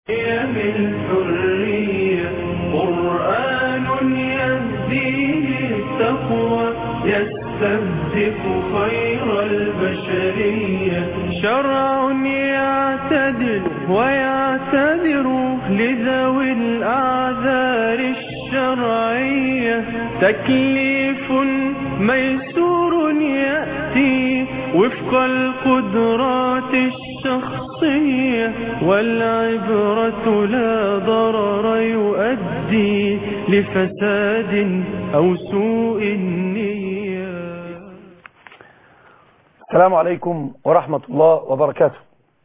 بالحرية قرآن يهدي للتقوى يستهدف خير البشرية شرع يعتدل ويعتذر لذوي الأعذار الشرعية تكليف ميسور يأتي وفق القدرات الشخصية والعبرة لا ضرر يؤدي لفساد أو سوء النية. السلام عليكم ورحمة الله وبركاته.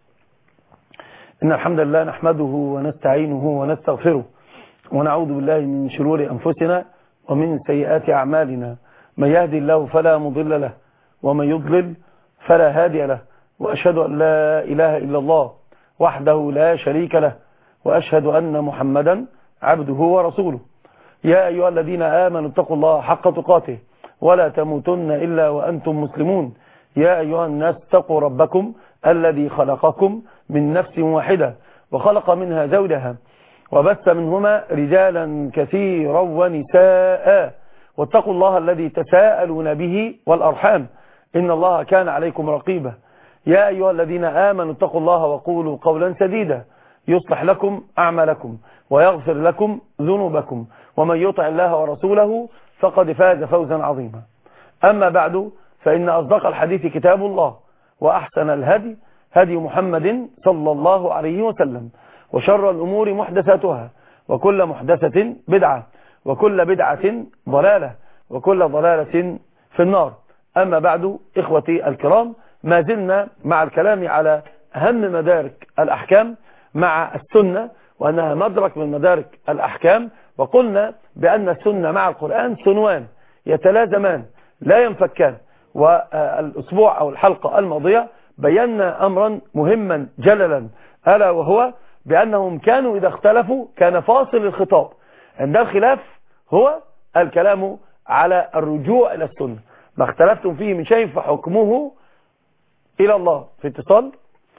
إن الحمد لله نحمده ونستعينه ونستغفره ونعوذ بالله من شرور أنفسنا ومن سيئات أعمالنا. من يهدي الله فلا مضل له ومن يضلل فلا هادي له، وأشهد أن لا إله إلا الله وحده لا شريك له، وأشهد أن محمدا عبده ورسوله. يا أيها الذين آمنوا اتقوا الله حق تقاته ولا تموتن إلا وأنتم مسلمون. يا أيها الناس اتقوا ربكم الذي خلقكم من نفس واحدة وخلق منها زوجها وبث منهما رجالا كثيرا ونساء، واتقوا الله الذي تساءلون به والأرحام إن الله كان عليكم رقيبا. يا أيها الذين آمنوا اتقوا الله وقولوا قولا سديدا يصلح لكم أعمالكم ويغفر لكم ذنوبكم، ومن يطع الله ورسوله فقد فاز فوزا عظيما. أما بعد، فإن أصدق الحديث كتاب الله، وأحسن الهدي هدي محمد صلى الله عليه وسلم، وشر الأمور محدثاتها، وكل محدثة بدعة، وكل بدعة ضلالة، وكل ضلالة في النار. أما بعد، إخوتي الكرام، ما زلنا مع الكلام على أهم مدارك الأحكام مع السنة، وأنها مدرك من مدارك الأحكام. وقلنا بأن السنة مع القرآن سنوان يتلازمان لا ينفكان. والأسبوع أو الحلقة الماضية بينا أمرا مهما جللا، ألا وهو بأنهم كانوا إذا اختلفوا كان فاصل الخطاب عند الخلاف هو الكلام على الرجوع إلى السنة. ما اختلفتم فيه من شيء فحكمه إلى الله. في اتصال.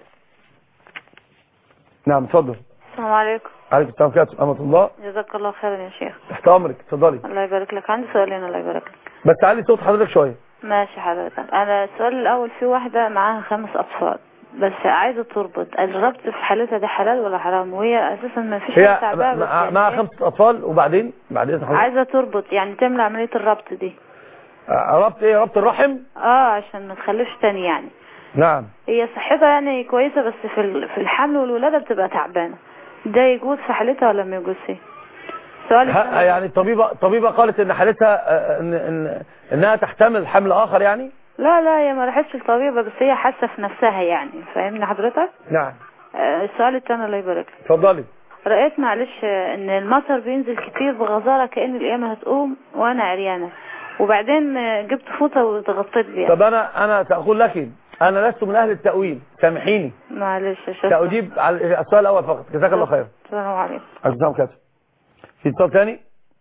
نعم اتفضل. السلام عليكم. عليكم السلام ورحمة الله. جزاك الله خيرا يا شيخ. تحت أمرك، اتفضلي. الله يبارك لك. عندي سؤالين. الله يبارك لك. بس تعالي صوت حضرتك شوية. ماشي حضرتك. أنا السؤال الأول، في واحدة معاها 5 أطفال بس عايزة تربط، الربط في حالتها ده حلال ولا حرام؟ وهي أساسا ما فيش هي تعبها، معها 5 أطفال وبعدين عايزة تربط، يعني تعمل عملية الربط دي. ربط ايه؟ ربط الرحم؟ عشان ما تخلفش تاني يعني. نعم. هي صحتها يعني كويسة، بس في الحمل والولادة بتبقى تعبانة. ده يجوز في حالتها ولا ما يجوزش؟ يعني الطبيبة قالت ان حالتها انها تحتمل حمل اخر يعني؟ لا هي ما راحتش الطبيبة، بس هي حاسة في نفسها يعني. فاهمني حضرتك؟ نعم. السؤال الثاني. الله يبارك لك. اتفضلي. رأيت معلش ان المطر بينزل كتير بغزارة كأن القيامة هتقوم وانا عريانة، وبعدين جبت فوطة واتغطيت بيها. طب انا سأقول لك، انا لست من اهل التأويل، سامحيني. معلش سأجيب على السؤال الاول فقط. جزاك الله خير. السلام عليكم. السلام عليكم. في اتصال ثاني.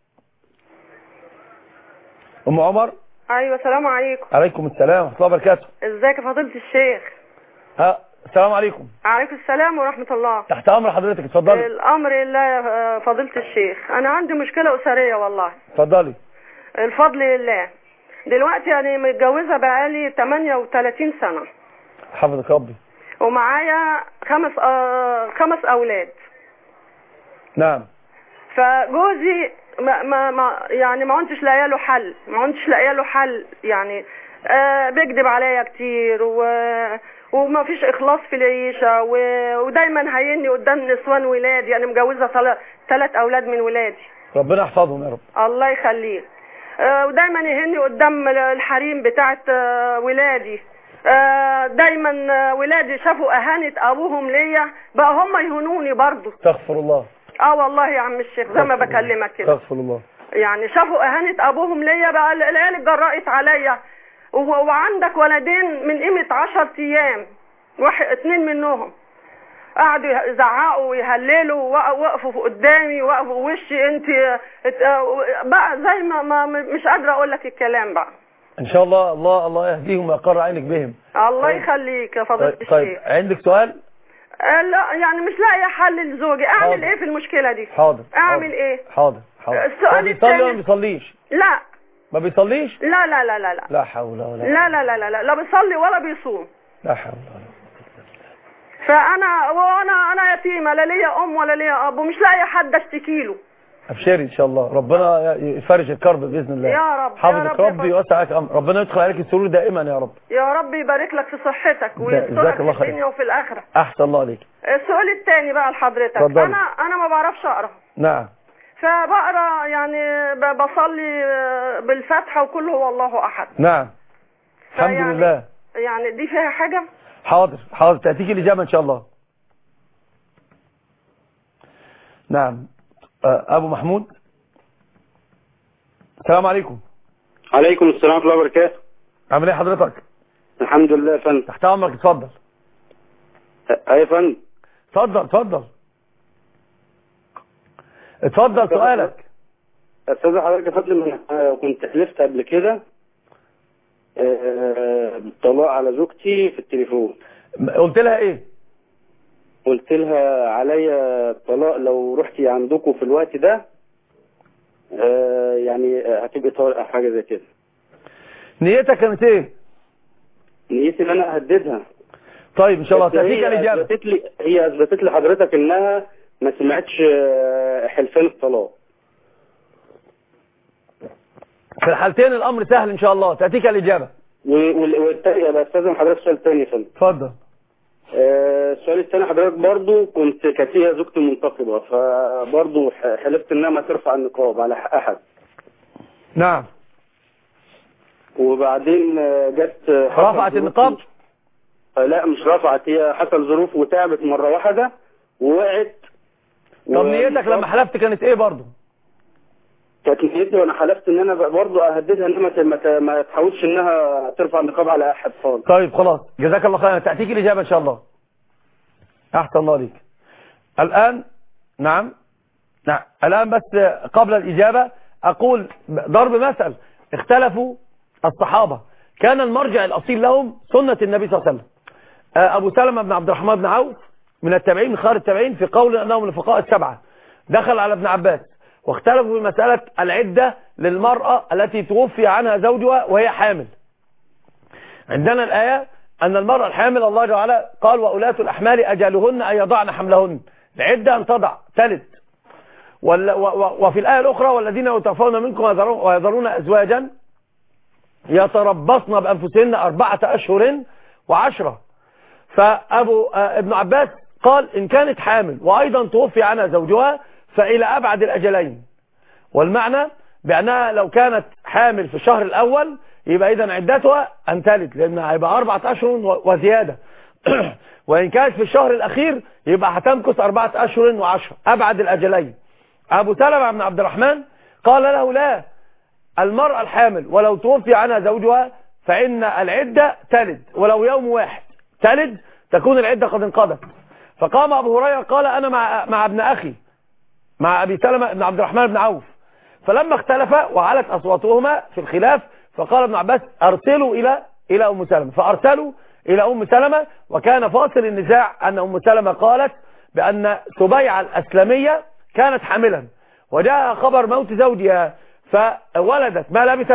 ام عمر. ايوه السلام عليكم. عليكم السلام ورحمه الله وبركاته. ازيك يا فضيله الشيخ؟ السلام عليكم. عليكم السلام ورحمه الله. تحت امر حضرتك، اتفضلي. الامر لله يا فضيله الشيخ. انا عندي مشكله اسريه والله. اتفضلي. الفضل لله. دلوقتي انا متجوزه بقالي 38 سنه. حفظك ربي. ومعايا 5 اولاد. نعم. فجوزي ما كنتش لاقيه له حل يعني. بيكذب عليا كتير وما فيش اخلاص في العيشه ودايما هيني قدام نسوان ولادي. انا مجوزه 3 اولاد من ولادي. ربنا يحفظهم يا رب. الله يخليك. ودايما يهني قدام الحريم بتاعت ولادي. دايما ولادي شافوا اهانه ابوهم ليا بقى هم يهونوني برضو. استغفر الله. والله يا عم الشيخ زي ما بكلمك كده. استغفر الله. يعني شافوا اهانه ابوهم ليا بقى العيال اتجرأت عليا. وعندك ولدين من قيمه 10 ايام 2 منهم قعدوا يزعقوا ويهللوا ووقفوا قدامي وقفوا وشي. انت بقى زي ما مش قادره اقول لك الكلام بقى. ان شاء الله الله يهديهم ويقر عينك بهم. الله يخليك يا فضيله الشيخ. طيب عندك سؤال؟ لا يعني مش لاقيه حل لزوجي، اعمل حاضر. ايه في المشكله دي؟ حاضر. اعمل ايه؟ حاضر. السؤال بيصلي ولا ما الثاني. بيصليش؟ لا ما بيصليش؟ لا لا لا لا لا لا حول ولا لا لا لا لا لا بيصلي ولا بيصوم. لا حول ولا. فانا يتيمه، لا ليا ام ولا ليا اب، ومش لاقيه حد اشتكي له. ابشري ان شاء الله، ربنا يفرج الكرب باذن الله. يا رب. حافظك ربي يوسعك امر، ربنا يدخل عليك السرور دائما يا رب. يا رب يبارك لك في صحتك ويسترك في الدنيا وفي الاخره. احسن الله عليك. السؤال الثاني بقى لحضرتك، انا ما بعرفش اقرا. نعم. فبقرا يعني بصلي بالفاتحه وكل هو الله احد. نعم. الحمد لله. يعني دي فيها حاجه؟ حاضر حاضر، تأتيك الإجابة إن شاء الله. نعم. أبو محمود، السلام عليكم. عليكم السلام ورحمة الله وبركاته. عامل ايه حضرتك؟ الحمد لله يا فندم. تحت أمرك، اتفضل. يا فندم. اتفضل سؤالك. أستاذ حضرتك يا فندم، أنا كنت حلفت قبل كده بالطلاق على زوجتي في التليفون. قلت لها ايه؟ قلت لها عليا الطلاق لو رحتي عندكم في الوقت ده يعني هتبقي طارئة حاجة زي كده. نيتك كانت ايه؟ نيتي ان انا اهددها. طيب ان شاء الله تأتيك الإجابة. هي اثبتت لي حضرتك انها ما سمعتش حلفان الطلاق. في الحالتين الامر سهل ان شاء الله، تأتيك الإجابة. والتاني يا استاذ حضرتك سؤال تاني يا فندم. اتفضل. السؤال الثاني حضرتك برضو كانت هي زوجتي منتقبة، فبرضو حلفت انها ما ترفع النقاب على حق احد. نعم. وبعدين جت رفعت النقاب؟ لا مش رفعت، هي حصل ظروف وتعبت مرة واحدة ووقعت. طب نيتك لما حلفت كانت ايه برضو؟ كانت نيتي وانا حلفت ان انا برضو اهددها انها ما تحاولش انها ترفع النقاب على احد خالص. طيب خلاص، جزاك الله خيرا، تأتيك الإجابة ان شاء الله. احسن الله عليك. الآن نعم الآن بس قبل الإجابة أقول ضرب مثل. اختلفوا الصحابة، كان المرجع الأصيل لهم سنة النبي صلى الله عليه وسلم. أبو سلمة بن عبد الرحمن بن عوف من التابعين، من خيار التابعين في قول أنهم الفقهاء السبعة، دخل على ابن عباس واختلفوا في مسألة العدة للمرأة التي توفي عنها زوجها وهي حامل. عندنا الآية أن المرأة الحامل الله تعالى قال وأولاة الأحمال أجلهن أن يضعن حملهن، العدة أن تضع تلد. وفي الآية الأخرى والذين يتوفون منكم ويذرون أزواجا يتربصن بأنفسهن 4 أشهر و10. ابن عباس قال إن كانت حامل وأيضا توفي عنها زوجها فإلى أبعد الأجلين، والمعنى بأنها لو كانت حامل في الشهر الأول يبقى إذن عدتها أن تلد، لأنها هيبقى 4 أشهر وزيادة. وإن كانت في الشهر الأخير يبقى هتمكث 4 أشهر و10، أبعد الأجلين. أبو سلمة بن عبد الرحمن قال له لا، المرأة الحامل ولو توفي عنها زوجها فإن العدة تلد، ولو يوم واحد تلد تكون العدة قد انقضت. فقام أبو هريرة قال أنا مع ابن أخي، مع أبي سلمة بن عبد الرحمن بن عوف. فلما اختلفا وعلت أصواتهما في الخلاف فقال ابن عباس أرسلوا إلى أم سلمة، فأرسلوا إلى أم سلمة. وكان فاصل النزاع أن أم سلمة قالت بأن سبيعة الأسلمية كانت حاملا وجاء خبر موت زوجها فولدت،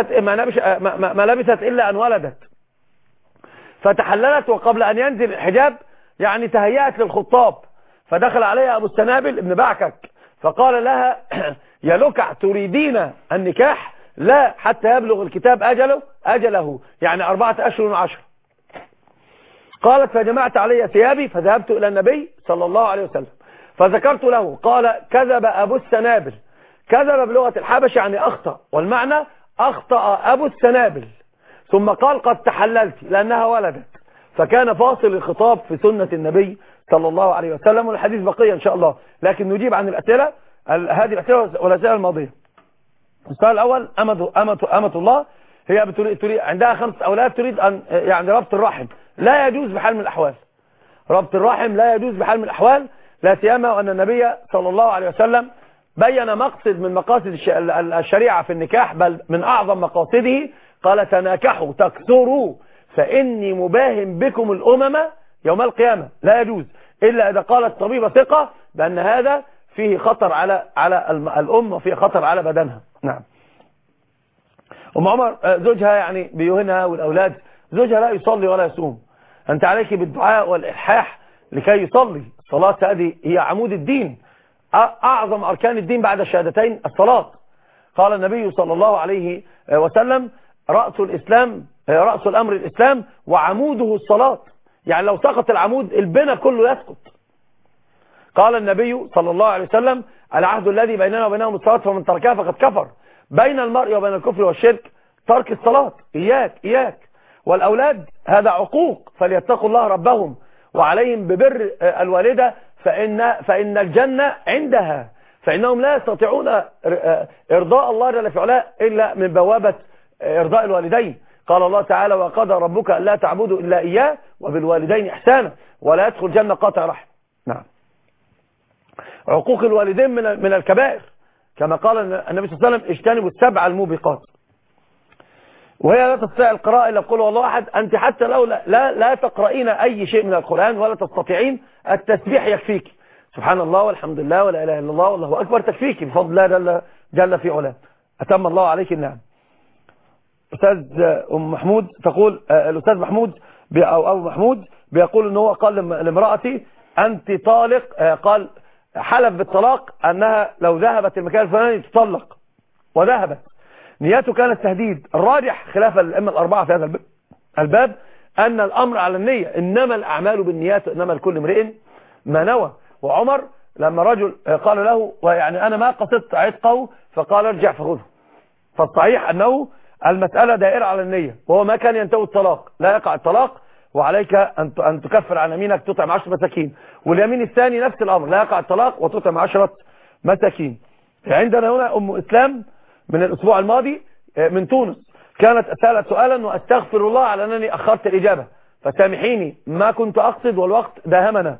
ما لبثت إلا أن ولدت، فتحللت وقبل أن ينزل الحجاب يعني تهيأت للخطاب، فدخل عليها أبو السنابل ابن بعكك فقال لها يا لكع تريدين النكاح؟ لا حتى يبلغ الكتاب أجله يعني 4 أشهر و10. قالت فجمعت علي ثيابي فذهبت إلى النبي صلى الله عليه وسلم فذكرت له، قال كذب أبو السنابل. كذب بلغة الحبش يعني أخطأ، والمعنى أخطأ أبو السنابل. ثم قال قد تحللت لأنها ولدت، فكان فاصل الخطاب في سنة النبي صلى الله عليه وسلم. والحديث بقية إن شاء الله، لكن نجيب عن الأسئلة، هذه الأسئلة والأسئلة الماضية. السؤال الأول أمة الله، هي تريد عندها 5 أولاد، تريد أن يعني ربط الرحم لا يجوز بحال من الأحوال. ربط الرحم لا يجوز بحال من الأحوال، لا سيما وأن النبي صلى الله عليه وسلم بين مقصد من مقاصد الشريعة في النكاح، بل من أعظم مقاصده، قال تناكحوا تكثروا فإني مباهم بكم الأمم يوم القيامة. لا يجوز إلا إذا قالت طبيبة ثقة بأن هذا فيه خطر على الأم وفيه خطر على بدنها. نعم. أم عمر زوجها يعني بيهنها والأولاد، زوجها لا يصلي ولا يصوم، أنت عليك بالدعاء والإلحاح لكي يصلي. الصلاة هذه هي عمود الدين، أعظم أركان الدين بعد الشهادتين الصلاة. قال النبي صلى الله عليه وسلم رأس الإسلام، رأس الأمر الإسلام وعموده الصلاة. يعني لو سقط العمود البنى كله يسقط. قال النبي صلى الله عليه وسلم العهد الذي بيننا وبينهم الصلاة فمن تركها فقد كفر. بين المرء وبين الكفر والشرك ترك الصلاة. إياك والأولاد هذا عقوق، فليتقوا الله ربهم وعليهم ببر الوالدة فإن الجنة عندها، فإنهم لا يستطيعون إرضاء الله جل في علاه إلا من بوابة إرضاء الوالدين. قال الله تعالى وقضى ربك ألا تعبدوا إلا إياه وبالوالدين إحسانا ولا يدخل جنة قاطع رحم. نعم. عقوق الوالدين من الكبائر، كما قال النبي صلى الله عليه وسلم اجتنبوا السبع الموبقات. وهي لا تستطيع القراءة إلا قل والله أحد. أنت حتى لو لا تقرأين أي شيء من القرآن ولا تستطيعين، التسبيح يكفيك، سبحان الله والحمد لله ولا إله إلا الله والله أكبر تكفيك بفضل الله جل في علاه. أتم الله عليك النعم. أستاذ أم محمود تقول الأستاذ محمود أو أبو محمود بيقول إن هو قال لامرأتي أنت طالق، قال حلف بالطلاق أنها لو ذهبت المكان الفلاني تطلق وذهبت. نيته كانت تهديد. الراجح خلاف الأئمة الأربعة في هذا الباب أن الأمر على النية، إنما الأعمال بالنيات إنما لكل امرئ ما نوى. وعمر لما رجل قال له ويعني أنا ما قصدت عتقه فقال ارجع فخذه. فالصحيح أنه المسألة دائرة على النية، وهو ما كان ينتهي الطلاق، لا يقع الطلاق وعليك أن تكفر عن يمينك تطعم 10 مساكين، واليمين الثاني نفس الأمر لا يقع الطلاق وتطعم 10 مساكين. عندنا هنا أم إسلام من الأسبوع الماضي من تونس كانت سألت سؤالا وأستغفر الله على أنني أخرت الإجابة فسامحيني ما كنت أقصد والوقت داهمنا.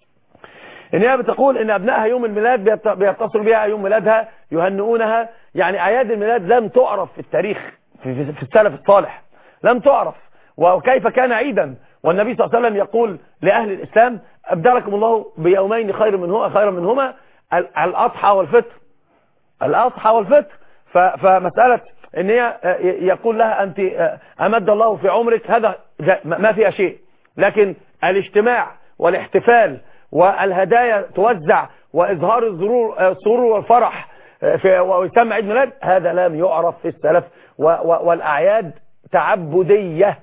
إن هي بتقول إن أبنائها يوم الميلاد بيتصلوا بها يوم ميلادها يهنئونها. يعني أعياد الميلاد لم تعرف في التاريخ في السلف الصالح، لم تعرف، وكيف كان عيدا. والنبي صلى الله عليه وسلم يقول لأهل الإسلام أبدلكم الله بيومين خير منهما الأضحى والفطر. الأضحى والفطر. فمسألة إن هي يقول لها أنت أمد الله في عمرك هذا ما فيها شيء، لكن الاجتماع والاحتفال والهدايا توزع وإظهار السرور والفرح ويسمى عيد ميلاد هذا لم يعرف في السلف. والأعياد تعبدية،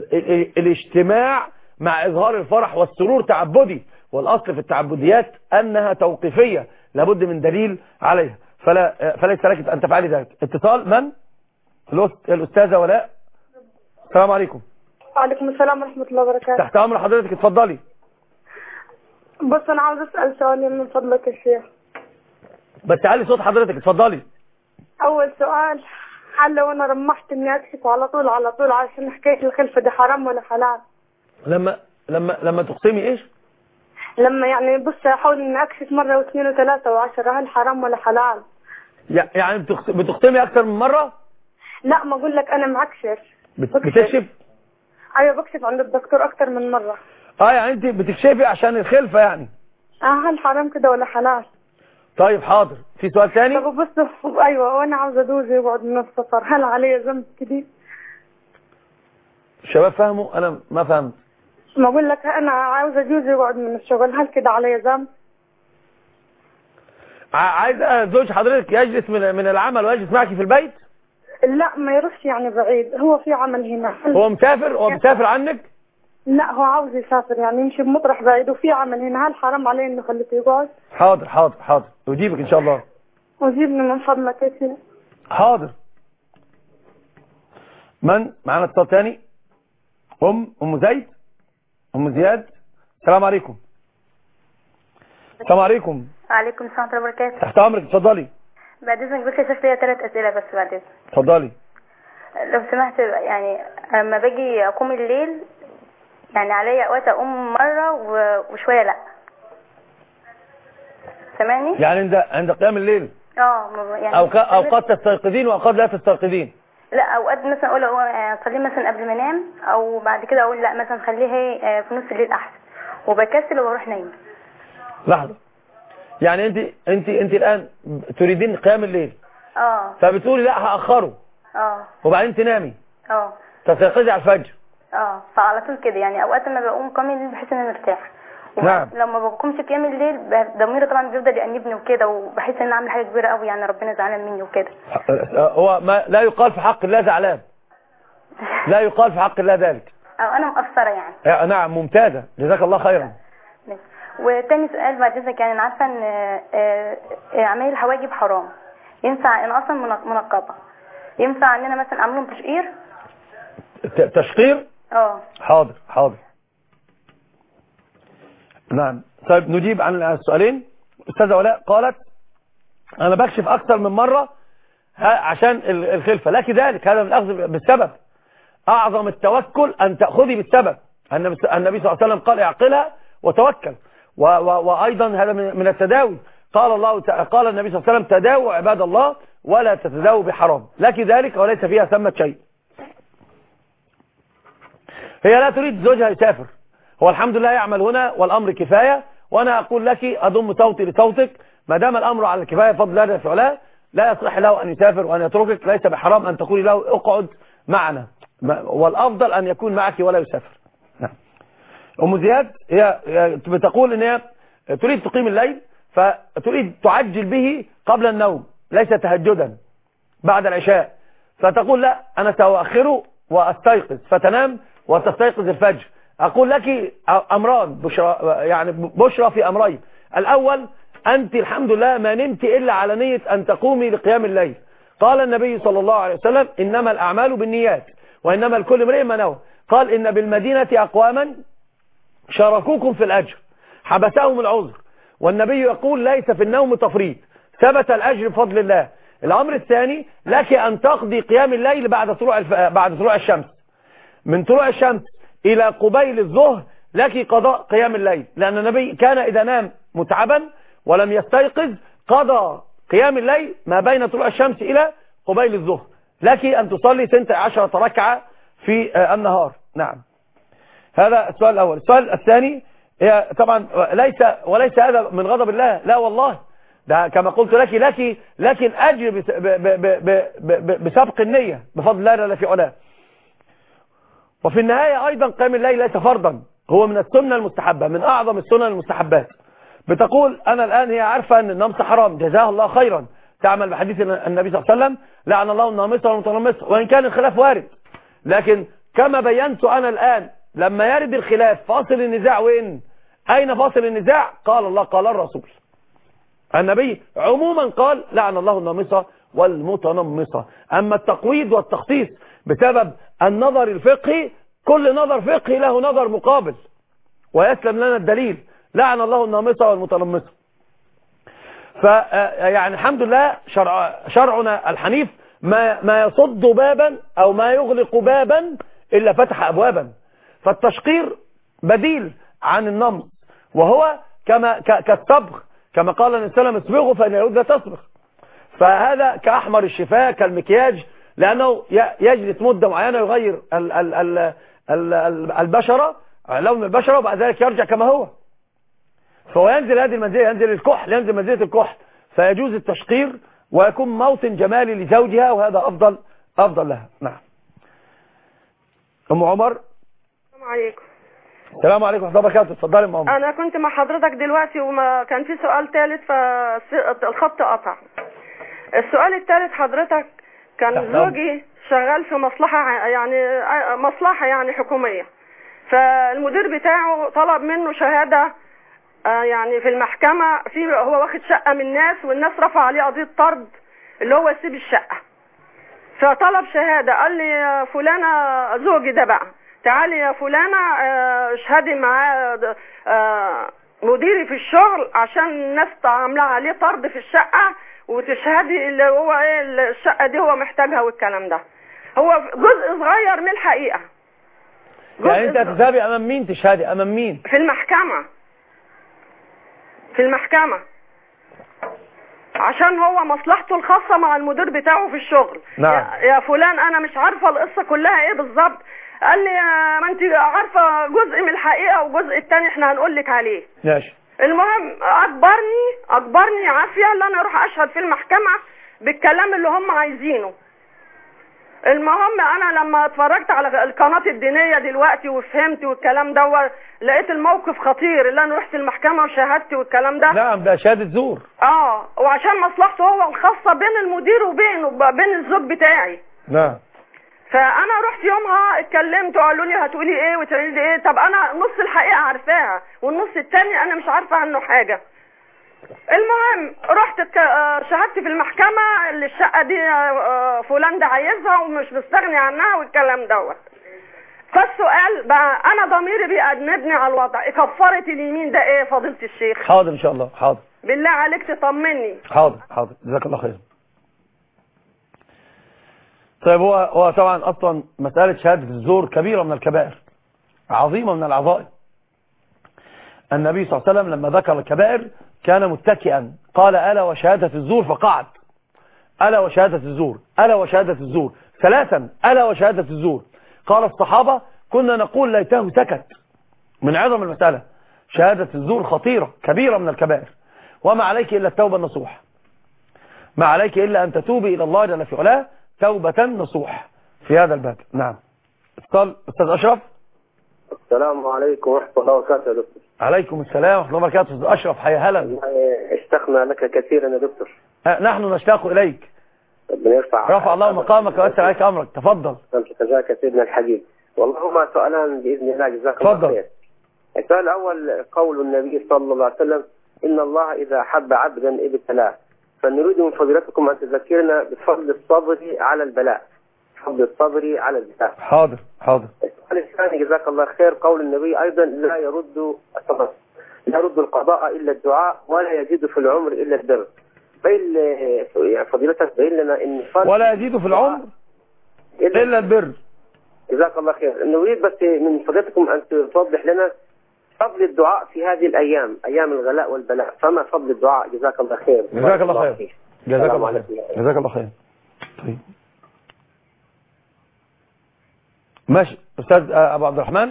الاجتماع مع إظهار الفرح والسرور تعبدي، والأصل في التعبديات أنها توقيفية لابد من دليل عليها، فليس لك أن تفعلي ذلك. اتصال من؟ الأستاذة ولاء. السلام عليكم. وعليكم السلام ورحمة الله وبركاته. تحت أمر حضرتك، اتفضلي. بس أنا عاوز أسأل سؤال من فضلك يا شيخ. بس تعالي صوت حضرتك، اتفضلي. أول سؤال، هل لو أنا رمحت إني أكشف على طول عشان حكاية الخلفة دي حرام ولا حلال؟ لما تقسمي إيش؟ لما يعني بص أحاول إني أكشف مرة واثنين وثلاثة وعشرة، هل حرام ولا حلال؟ يعني بتقسمي أكثر من مرة؟ لا، ما أقول لك أنا معكشف. بتكشف؟ أيوة بكشف عند الدكتور أكثر من مرة. يعني أنت بتكشفي عشان الخلفة يعني؟ هل حرام كده ولا حلال؟ طيب حاضر. في سؤال ثاني؟ طب بص، أيوة وأنا عاوزة جوزي يقعد من السفر، هل علي ذنب كده؟ الشباب فهموا؟ أنا ما فهمت. ما أقول لك أنا عاوزة جوزي يقعد من الشغل، هل كده علي ذنب؟ عايز زوج حضرتك يجلس من العمل ويجلس معك في البيت؟ لا ما يروحش يعني بعيد، هو في عمل هنا. هو مسافر عنك؟ لا هو عاوز يسافر يعني يمشي بمطرح بعيد وفي عمل هنا، هل حرام عليه انه خليته يقعد؟ حاضر اجيبك ان شاء الله. وجيبني من فضلك يا شيخ. حاضر. من معنا اتصال ثاني؟ ام زيد، ام زياد. السلام عليكم. السلام عليكم. وعليكم السلام ورحمة الله وبركاته. تحت امرك، اتفضلي. بعد اذنك بس يا شيخ ليا 3 اسئله بس بعد اذنك. اتفضلي. لو سمحت، يعني لما باجي اقوم الليل يعني عليا اوقات اقوم مره وشويه لا. سامعني؟ يعني عند قيام الليل؟ يعني اوقات تستيقظين واوقات لا تستيقظين؟ لا، اوقات مثلا اقول اصلي مثلا قبل ما انام، او بعد كده اقول لا مثلا خليها في نص الليل احسن. وبكسل وبروح نايمه. لحظه، يعني انت الان تريدين قيام الليل فبتقولي لا هاخره وبعدين تنامي تستيقظي على الفجر فعلى طول كده، يعني اوقات لما بقوم قيام الليل بحس ان انا مرتاحه. نعم. لما بقومش قيام الليل ضميري طبعا بيفضل يأنبني وكده، وبحس ان انا عامله حاجه كبيره قوي، يعني ربنا زعلان مني وكده. هو ما لا يقال في حق الله زعلان، لا يقال في حق الله ذلك. انا مقصره يعني. نعم ممتازه، جزاك الله خيرا. وتاني سؤال بعد اذنك، يعني انا عارفه ان اعمال الحواجب حرام، ينفع انا اصلا منقبه، ينفع ان انا مثلا اعمل لهم تشقير؟ تشقير؟ حاضر. نعم. طيب نجيب عن السؤالين. استاذه ولاء قالت انا بكشف اكثر من مره عشان الخلفه، لكن ذلك هذا من الاخذ بالسبب. اعظم التوكل ان تاخذي بالسبب. النبي صلى الله عليه وسلم قال اعقلها وتوكل، وايضا هذا من التداوي. قال النبي صلى الله عليه وسلم تداووا عباد الله ولا تتداووا بحرام، لكن ذلك وليس فيها ثمة شيء. هي لا تريد زوجها يسافر، هو الحمد لله يعمل هنا والامر كفايه، وانا اقول لك اضم صوتي لصوتك، ما دام الامر على الكفايه بفضل الله في علاه، لا يصح له ان يسافر وان يتركك، ليس بحرام ان تقولي له اقعد معنا، والافضل ان يكون معك ولا يسافر. نعم. ام زياد هي بتقول ان هي تريد تقيم الليل، فتريد تعجل به قبل النوم، ليس تهجدا بعد العشاء، فتقول لا انا ساؤخره واستيقظ، فتنام وتستيقظ الفجر. اقول لك امران بشرى في امرين. الاول انت الحمد لله ما نمت الا على نية ان تقومي لقيام الليل. قال النبي صلى الله عليه وسلم انما الاعمال بالنيات وانما لكل امرئ ما نوى. قال ان بالمدينة اقواما شاركوكم في الاجر حبسهم العذر، والنبي يقول ليس في النوم تفريط، ثبت الاجر بفضل الله. الامر الثاني لك ان تقضي قيام الليل بعد طلوع الشمس، من طلوع الشمس الى قبيل الظهر لك قضاء قيام الليل، لان النبي كان اذا نام متعبا ولم يستيقظ قضى قيام الليل ما بين طلوع الشمس الى قبيل الظهر، لك ان تصلي 12 ركعة في النهار. نعم. هذا السؤال الاول. السؤال الثاني هي طبعا وليس هذا من غضب الله، لا والله، ده كما قلت لك الاجر بسبق النية بفضل الله لا في علاه. وفي النهاية ايضا قيام الليل ليس فرضا، هو من السنة المستحبة، من اعظم السنن المستحبات. بتقول انا الان هي عارفة ان النمس حرام، جزاها الله خيرا، تعمل بحديث النبي صلى الله عليه وسلم لعن الله النامصة والمتنمصة، وان كان الخلاف وارد، لكن كما بينت انا الان لما يرد الخلاف فاصل النزاع وين؟ اين فاصل النزاع؟ قال الله قال الرسول. النبي عموما قال لعن الله النامصة والمتنمصة. اما التقويض والتخصيص بسبب النظر الفقهي، كل نظر فقهي له نظر مقابل، ويسلم لنا الدليل لعن الله النامصة والمتنمصة. فيعني الحمد لله شرعنا الحنيف ما يصد بابا او ما يغلق بابا الا فتح ابوابا. فالتشقير بديل عن النمص، وهو كالصبغ، كما قال النبي صلى الله عليه وسلم اصبغوا فإن اليهود لا تصبغ. فهذا كأحمر الشفاه كالمكياج، لأنه يجلس مدة معينة يغير البشرة، لون البشرة، وبعد ذلك يرجع كما هو. فهو ينزل هذه المنزلة، ينزل الكحل، ينزل منزلة الكحل، فيجوز التشقير ويكون موطن جمالي لزوجها، وهذا أفضل لها. نعم. أم عمر. السلام عليكم. السلام عليكم ورحمة الله وبركاته. اتفضلي يا أم عمر. أنا كنت مع حضرتك دلوقتي وما كان في سؤال ثالث فالخط قطع. السؤال الثالث حضرتك كان زوجي شغال في مصلحة يعني حكومية، فالمدير بتاعه طلب منه شهادة يعني في المحكمة، هو واخد شقة من الناس والناس رفع عليه قضية طرد اللي هو يسيب الشقة، فطلب شهادة. قال لي يا فلانة زوجي ده بقى تعالي يا فلانة اشهدي معاه مديري في الشغل عشان الناس عاملة عليه طرد في الشقة، وتشهدي اللي هو ايه الشقة دي هو محتاجها والكلام ده. هو جزء صغير من الحقيقة. يعني انت هتذهبي امام مين تشهدي؟ امام مين؟ في المحكمة عشان هو مصلحته الخاصة مع المدير بتاعه في الشغل. نعم. يا فلان انا مش عارفة القصة كلها ايه بالظبط، قال لي ما انت عارفه جزء من الحقيقه والجزء الثاني احنا هنقول لك عليه. ماشي. المهم اجبرني عافيه ان انا اروح اشهد في المحكمه بالكلام اللي هم عايزينه. المهم انا لما اتفرجت على القناه الدينيه دلوقتي وفهمت والكلام ده، لقيت الموقف خطير اللي انا رحت المحكمه وشاهدت والكلام ده. نعم ده شهاده زور. وعشان مصلحته هو الخاصه بين المدير وبين الزوج بتاعي. نعم. فانا رحت يومها اتكلمت وقالوا لي هتقولي ايه وتقولي لي ايه. طب انا نص الحقيقه عارفاها والنص الثاني انا مش عارفه عنه حاجه. المهم رحت شهدت في المحكمه اللي الشقه دي فلان ده عايزها ومش مستغني عنها والكلام دوت. فالسؤال بقى انا ضميري بيأنبني على الوضع، كفاره اليمين ده ايه فضيله الشيخ؟ حاضر ان شاء الله. حاضر بالله عليك تطمني. حاضر جزاك الله خير. طيب هو طبعا اصلا مساله شهاده الزور كبيره من الكبائر، عظيمه من العظائم. النبي صلى الله عليه وسلم لما ذكر الكبائر كان متكئا، قال الا وشهاده الزور، فقعد. الا وشهاده الزور، الا وشهاده الزور، ثلاثا الا وشهاده الزور. قال الصحابه كنا نقول ليته سكت من عظم المساله. شهاده الزور خطيره كبيره من الكبائر، وما عليك الا التوبه النصوح، ما عليك الا ان تتوبي الى الله جل في علاه توبه نصوح في هذا الباب. نعم. استاذ اشرف. السلام عليكم ورحمه الله وبركاته يا دكتور. عليكم السلام ورحمه الله وبركاته. استاذ اشرف حيا هلا. اشتقنا لك كثيرا يا دكتور. نحن نشتاق اليك. ربنا يرفع رفع الله مقامك ويسر عليك امرك. تفضل. جزاك سيدنا الحبيب. والله هما سؤالان باذن الله جزاك الله خير. السؤال الاول قول النبي صلى الله عليه وسلم ان الله اذا احب عبدا ابتلاه، فنريد من فضيلتكم ان تذكرنا بفضل الصبر على البلاء. فضل الصبر على البلاء. حاضر. السؤال الثاني جزاك الله خير قول النبي ايضا لا يرد القضاء الا الدعاء ولا يزيد في العمر الا البر. فضيلتك بين لنا ان ولا يزيد في العمر الا البر. جزاك الله خير. نريد بس من فضيلتكم ان توضح لنا فضل الدعاء في هذه الايام، ايام الغلاء والبلاء، فما فضل الدعاء؟ جزاك الله خير. جزاك الله خير. جزاك الله خير. جزاك الله خير. طيب ماشي. استاذ ابو عبد الرحمن.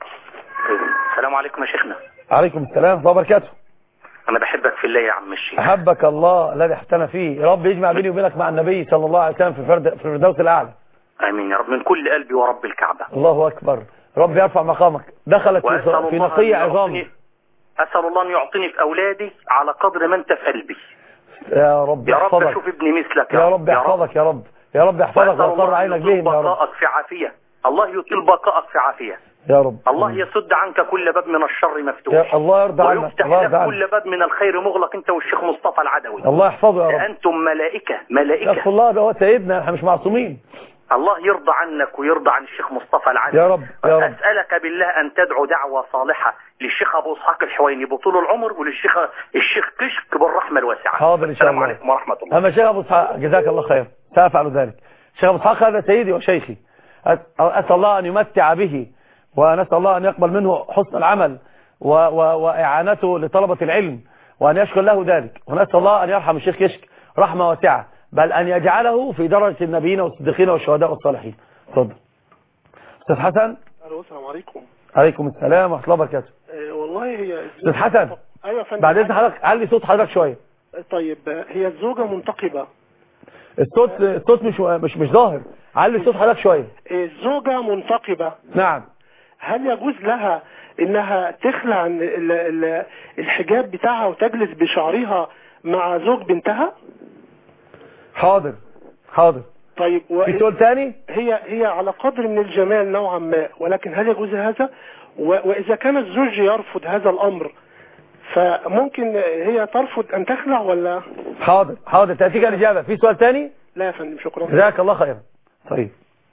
السلام عليكم يا شيخنا. عليكم السلام ورحمه الله وبركاته. انا بحبك في الله يا عم الشيخ. احبك الله الذي احتنى فيه. يا رب يجمع بيني وبينك مع النبي صلى الله عليه وسلم في الفردوس الاعلى. امين يا رب من كل قلبي ورب الكعبه. الله اكبر. رب يرفع مقامك. دخلت في نقي عظامي. اسال الله ان يعطيني في اولادي على قدر ما انت في قلبي. يا رب يحفظك. يا رب اشوف ابني مثلك يا رب يحفظك. يا رب يا رب يحفظك ويقر عينك بهم يا رب. بقائك في عافيه. الله يطيل بقائك في عافيه يا رب. الله يسد عنك كل باب من الشر مفتوح. الله يرضى عنك. ويفتح لك كل باب من الخير مغلق انت والشيخ مصطفى العدوي. الله يحفظه يا رب. انتم ملائكه. يا الله ده هو سيدنا، احنا مش معصومين. الله يرضى عنك ويرضى عن الشيخ مصطفى العدوي. يا رب يا رب. اسالك بالله ان تدعو دعوه صالحه للشيخ ابو اسحاق الحويني بطول العمر وللشيخ كشك بالرحمه الواسعه. حاضر ان شاء الله. السلام عليكم ورحمه الله. اما الشيخ ابو اسحاق جزاك الله خير سافعل ذلك. الشيخ ابو اسحاق هذا سيدي وشيخي، اسال الله ان يمتع به، ونسال الله ان يقبل منه حسن العمل واعانته لطلبه العلم، وان يشكر له ذلك، ونسال الله ان يرحم الشيخ كشك رحمه واسعه، بل ان يجعله في درجه النبيين والصديقين والشهداء والصالحين. اتفضل. استاذ حسن. السلام عليكم. عليكم السلام ورحمه الله وبركاته. والله هي استاذ حسن. ايوه يا فندم. بعد اذن حضرتك علي صوت حضرتك شويه. طيب هي الزوجه منتقبه. الصوت مش ظاهر. علي صوت حضرتك شويه. الزوجه منتقبه. نعم. هل يجوز لها انها تخلع عن الحجاب بتاعها وتجلس بشعرها مع زوج بنتها؟ حاضر. طيب في سؤال ثاني؟ هي على قدر من الجمال نوعا ما، ولكن هل يجوز هذا؟ واذا كان الزوج يرفض هذا الامر فممكن هي ترفض ان تخلع ولا؟ حاضر تأتيك الإجابة. في سؤال ثاني؟ لا يا فندم شكرا. جزاك الله خيرا. طيب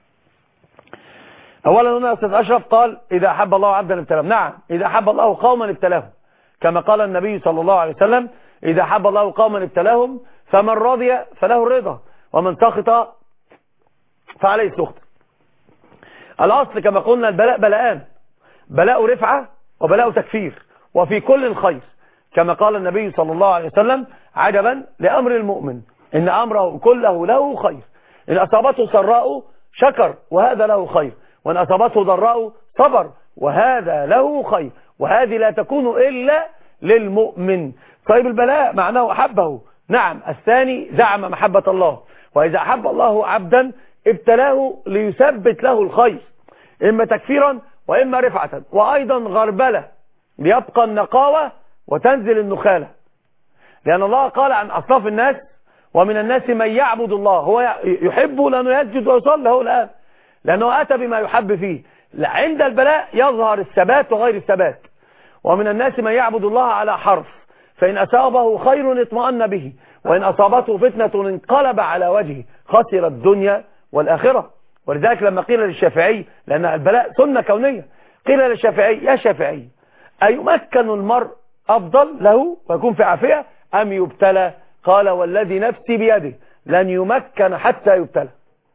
اولا هنا استاذ اشرف قال اذا احب الله عبدا ابتلاه. نعم، اذا احب الله قوما ابتلاهم، كما قال النبي صلى الله عليه وسلم اذا احب الله قوما ابتلاهم فمن رضي فله الرضا ومن سخط فعليه السخط. الاصل كما قلنا البلاء بلاءان، بلاء رفعه وبلاء تكفير، وفي كل خير، كما قال النبي صلى الله عليه وسلم عجبا لامر المؤمن ان امره كله له خير، ان اصابته سراء شكر وهذا له خير، وإن أصابته ضراء صبر، وهذا له خير، وهذه لا تكون إلا للمؤمن. طيب البلاء معناه أحبه، نعم. الثاني زعم محبة الله، وإذا أحب الله عبدا ابتلاه ليثبت له الخير، إما تكفيرا وإما رفعة، وأيضا غربلة ليبقى النقاوة وتنزل النخالة، لأن الله قال عن أصناف الناس: ومن الناس من يعبد الله، هو يحبه لأنه يسجد ويصلي هو الآن، لأنه أتى بما يحب فيه. عند البلاء يظهر الثبات وغير الثبات. ومن الناس من يعبد الله على حرف، فإن أصابه خير اطمأن به، وإن أصابته فتنة انقلب على وجهه، خسر الدنيا والآخرة. ولذلك لما قيل للشافعي، لأن البلاء سنة كونية، قيل للشافعي: يا شافعي، أيمكن المرء أفضل له ويكون في عافية أم يبتلى؟ قال: والذي نفسي بيده لن يمكن حتى يبتلى.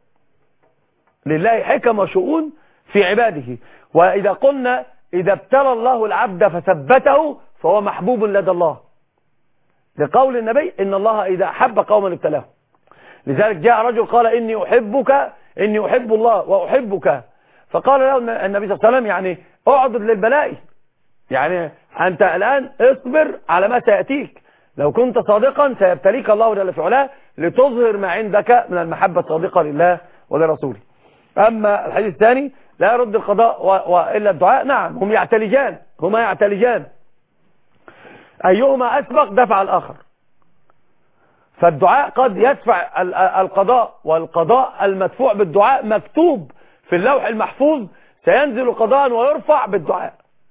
لله حكم وشؤون في عباده. وإذا قلنا إذا ابتلى الله العبد فثبته فهو محبوب لدى الله، لقول النبي: إن الله إذا أحب قوما ابتلاه. لذلك جاء رجل قال: إني أحبك، إني أحب الله وأحبك، فقال له النبي صلى الله عليه وسلم: يعني اعضد للبلاء، يعني أنت الآن اصبر على ما سيأتيك، لو كنت صادقا سيبتليك الله جل في علاه لتظهر ما عندك من المحبة الصادقة لله ولرسوله. أما الحديث الثاني: لا يرد القضاء وإلا الدعاء. نعم، هما يعتلجان، أيهما أسبق دفع الآخر. فالدعاء قد يدفع القضاء، والقضاء المدفوع بالدعاء مكتوب في اللوح المحفوظ سينزل قضاء ويرفع بالدعاء.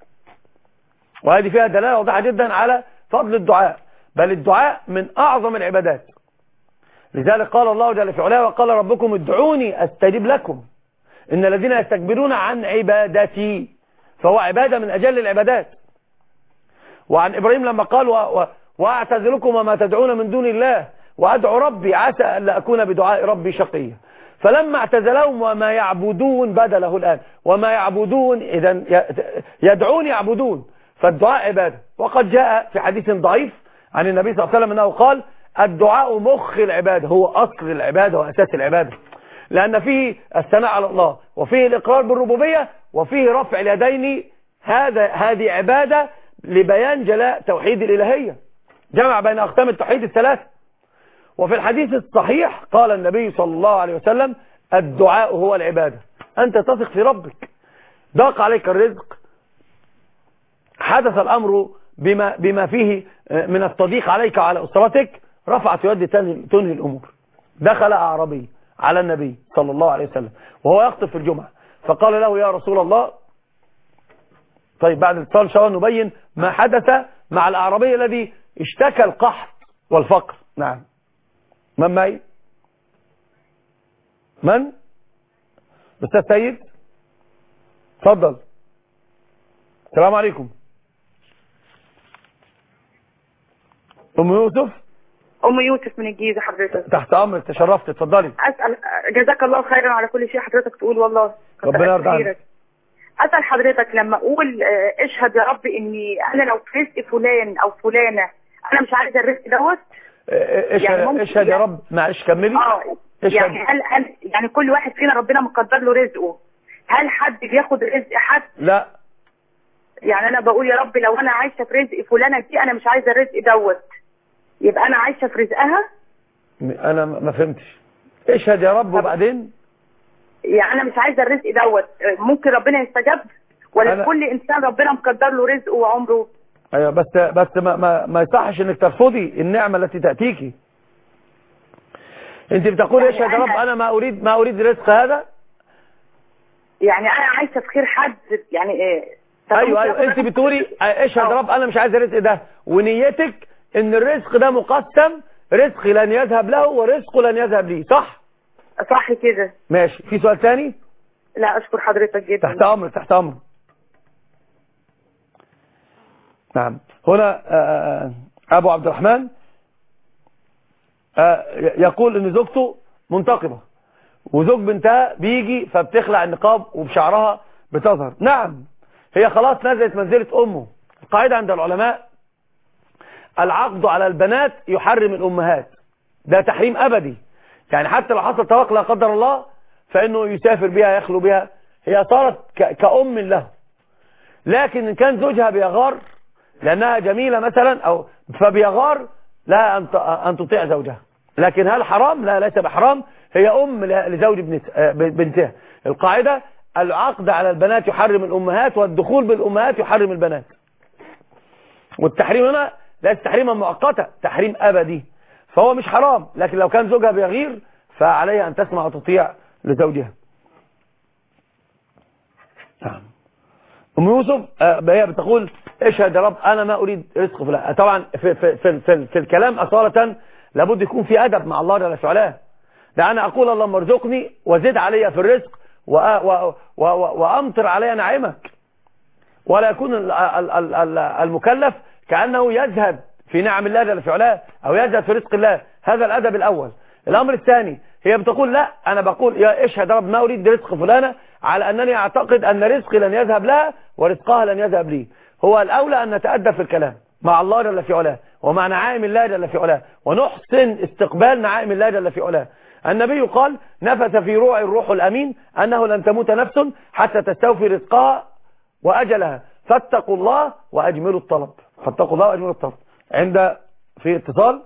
وهذه فيها دلالة واضحة جدا على فضل الدعاء، بل الدعاء من أعظم العبادات. لذلك قال الله جل في علاه: وقال ربكم ادعوني أستجب لكم إن الذين يستكبرون عن عبادتي، فهو عبادة من أجل العبادات. وعن إبراهيم لما قال: وأعتزلكم وما تدعون من دون الله وأدعو ربي عسى ألا أكون بدعاء ربي شقيا. فلما اعتزلهم وما يعبدون، بدله الآن وما يعبدون، إذن يدعون يعبدون، فالدعاء عبادة. وقد جاء في حديث ضعيف عن النبي صلى الله عليه وسلم أنه قال: الدعاء مخ العبادة، هو أصل العبادة وأساس العبادة، لأن فيه الثناء على الله، وفيه الإقرار بالربوبية، وفيه رفع اليدين. هذه عبادة لبيان جلاء توحيد الإلهية، جمع بين أقسام التوحيد الثلاثة. وفي الحديث الصحيح قال النبي صلى الله عليه وسلم: الدعاء هو العبادة. أنت تثق في ربك، ضاق عليك الرزق، حدث الأمر بما فيه من التضييق عليك وعلى أسرتك، رفعت يد تنهي الأمور. دخل أعرابي على النبي صلى الله عليه وسلم وهو يخطب في الجمعة، فقال له: يا رسول الله. طيب بعد الاتصال إن شاء الله نبين ما حدث مع الأعرابي الذي اشتكى القحط والفقر. نعم، من معي؟ من؟ أستاذ سيد، تفضل. السلام عليكم. أم يوسف. أم يوسف من الجيزة حضرتك. تحت أمرك، تشرفت، اتفضلي. أسأل، جزاك الله خيرا على كل شيء حضرتك تقول، والله ربنا يرضى عنك. أسأل حضرتك لما أقول اشهد يا رب إني أنا لو في رزق فلان أو فلانة أنا مش عايزة الرزق دوت، اشهد يا رب. معلش كملي. يعني هل يعني كل واحد فينا ربنا مقدر له رزقه، هل حد بياخد رزق حد؟ لا، يعني أنا بقول يا رب لو أنا عايشة في رزق فلانة دي أنا مش عايزة الرزق دوت، يبقى أنا عايشة في رزقها؟ أنا ما فهمتش. اشهد يا رب وبعدين؟ يعني أنا مش عايزة الرزق دوت، ممكن ربنا يستجاب ولا كل إنسان ربنا مقدر له رزقه وعمره؟ أيوة، بس ما يصحش إنك ترفضي النعمة التي تأتيكي. أنت بتقولي اشهد يا رب أنا ما أريد رزق هذا. يعني أنا عايشة في خير حد، يعني إيه؟ أيوة أنت بتقولي اشهد يا رب أنا مش عايزة الرزق ده، ونيتك إن الرزق ده مقسم، رزق لن يذهب له ورزق لن يذهب لي، صح؟ صح كده. ماشي. في سؤال ثاني؟ لا أشكر حضرتك جدا. تحت أمرك، تحت أمرك. نعم. هنا أبو عبد الرحمن يقول إن زوجته منتقبة، وزوج بنتها بيجي فبتخلع النقاب وبشعرها بتظهر. نعم، هي خلاص نزلت منزلة أمه. القاعدة عند العلماء: العقد على البنات يحرم الأمهات، ده تحريم أبدي. يعني حتى لو حصل طلاق لا قدر الله فإنه يسافر بها يخلو بها، هي صارت كأم له. لكن إن كان زوجها بيغار لأنها جميلة مثلا أو فبيغار لا أن تطيع زوجها. لكن هل حرام؟ لا، ليس بحرام، هي أم لزوج بنتها. القاعدة العقد على البنات يحرم الأمهات، والدخول بالأمهات يحرم البنات. والتحريم هنا ليس تحريما مؤقتا، تحريم أبدي، فهو مش حرام. لكن لو كان زوجها بيغير فعليها أن تسمع وتطيع لزوجها. نعم. أم يوسف هي بتقول اشهد يا رب أنا ما أريد رزق فلان. طبعا في الكلام أصالة لابد يكون في أدب مع الله جل وعلا. ده أنا أقول اللهم ارزقني وزد علي في الرزق وأمطر علي نعمك، ولا يكون المكلف كأنه يزهد في نعم الله جل وعلا أو يزهد في رزق الله. هذا الأدب الأول. الأمر الثاني هي بتقول لا، أنا بقول يا اشهد يا رب ما أريد رزق فلانة، على أنني أعتقد أن رزقي لن يذهب لها ورزقها لن يذهب لي. هو الأولى أن نتأدب في الكلام مع الله جل في علاه ومع نعائم الله جل في علاه، ونحسن استقبال نعائم الله جل في علاه. النبي قال نفث في روعي الروح الأمين أنه لن تموت نفس حتى تستوفي رزقها وأجلها، فاتقوا الله وأجملوا الطلب. فاتقوا الله وأجملوا الطلب. في اتصال.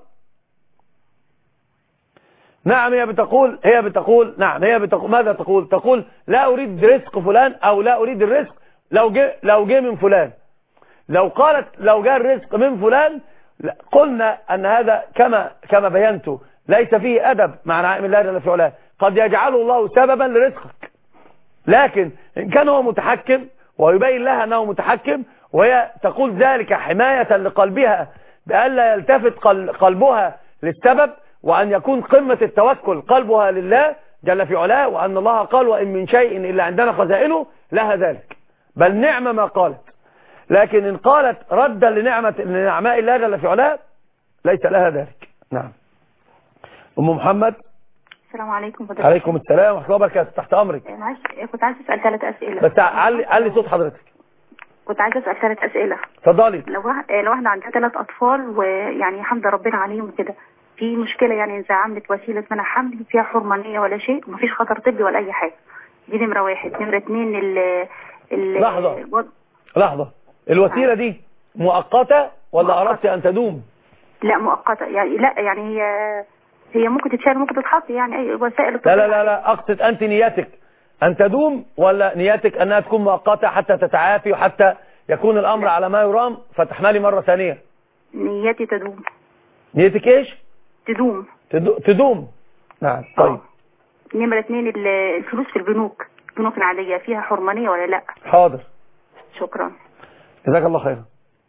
نعم هي بتقول نعم هي بتقول ماذا تقول؟ تقول لا أريد رزق فلان أو لا أريد الرزق لو جه من فلان. لو قالت لو جاء الرزق من فلان قلنا أن هذا كما بينت ليس فيه أدب مع نعائم الله جل في علاه. قد يجعله الله سببا لرزقك، لكن إن كان هو متحكم ويبين لها أنه متحكم وهي تقول ذلك حماية لقلبها بألا يلتفت قلبها للسبب، وأن يكون قمة التوكل قلبها لله جل في علاه، وأن الله قال وإن من شيء إلا عندنا خزائنه لها ذلك، بل نعم ما قالت. لكن إن قالت ردا لنعماء الله جل في علاه ليس لها ذلك. نعم. أم محمد. السلام عليكم. عليكم السلام ورحمة الله وبركاته. تحت أمرك. كنت عايز أسأل 3 أسئلة. بس علي صوت حضرتك. كنت عايز أسأل 3 أسئلة. اتفضلي. لو واحدة عندها 3 أطفال ويعني حمد ربنا عليهم كده، في مشكلة يعني إذا عملت وسيلة منع حمل فيها حرمانية ولا شيء ومفيش خطر طبي ولا أي حاجة، دي نمرة 1. نمرة 2 لحظة الوسيلة دي مؤقتة ولا أردت أن تدوم؟ لا مؤقتة، يعني لا يعني هي ممكن تتشال ممكن تتحط، يعني أي وسائل الطب. لا أقصد أنت نيتك أن تدوم ولا نيتك أنها تكون مؤقتة حتى تتعافي وحتى يكون الأمر على ما يرام فتحملي مرة ثانية؟ نيتي تدوم. نيتك إيش؟ تدوم. تدوم. نعم. طيب. نمرة 2 الفلوس في البنوك العادية فيها حرمانية ولا لا؟ حاضر. شكرا. جزاك الله خيرا.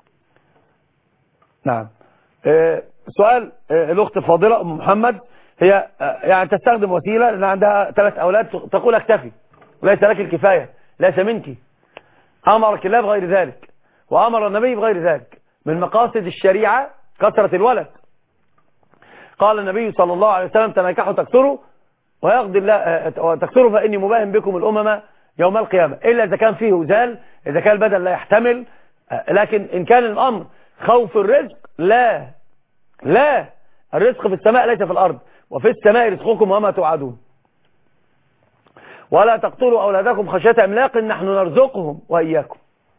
نعم. سؤال الأخت الفاضلة أم محمد، هي يعني تستخدم وسيلة لأن عندها 3 أولاد، تقول اكتفي وليس لك الكفاية، ليس منك. أمرك الله بغير ذلك وأمر النبي بغير ذلك. من مقاصد الشريعة كثرة الولد. قال النبي صلى الله عليه وسلم تناكحوا تكثروا ويقضي الله تكثروا فإني مباهم بكم الأمم يوم القيامة، إلا إذا كان فيه وزال، إذا كان البدن لا يحتمل. لكن إن كان الأمر خوف الرزق لا الرزق في السماء ليس في الأرض، وفي السماء رزقكم وما توعدون. ولا تقتلوا أولادكم خشية إملاق نحن نرزقهم وإياكم.